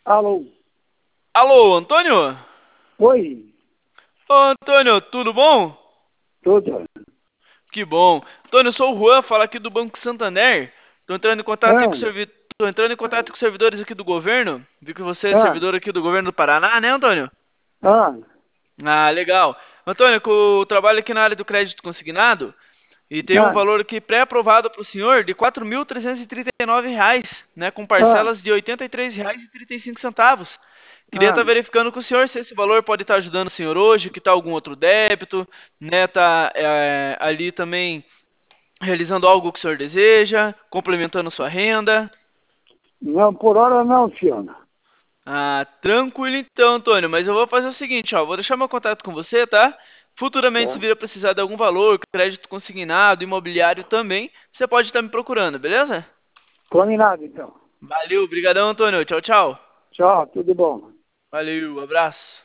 Alô? Alô, Antônio? Oi? Ô, Antônio, tudo bom? Tudo? Que bom. Antônio, eu sou o Juan, falo aqui do Banco Santander. Tô entrando em contato aí Ah, com Tô entrando em contato com os servidores aqui do governo. Vi que você é ah, servidor aqui do governo do Paraná, né, Antônio? ah, Ah, legal. Antônio, que eu trabalho aqui na área do crédito consignado e tem um ah, valor aqui pré-aprovado para o senhor de R$ 4.339, né, com ah, parcelas de R$ 83,35. Queria ah. estar verificando com o senhor se esse valor pode estar ajudando o senhor hoje, que está algum outro débito, né, tá ali também realizando algo que o senhor deseja, complementando sua renda. Não, por hora não, senhor. Ah, tranquilo então, Antônio, mas eu vou fazer o seguinte, ó, vou deixar meu contato com você, tá? Futuramente, se Tá. vir a precisar de algum valor, crédito consignado, imobiliário também, você pode estar me procurando, beleza? Combinado, então. Valeu, brigadão, Antônio. Tchau, tchau. Tchau, tudo bom. Valeu, abraço.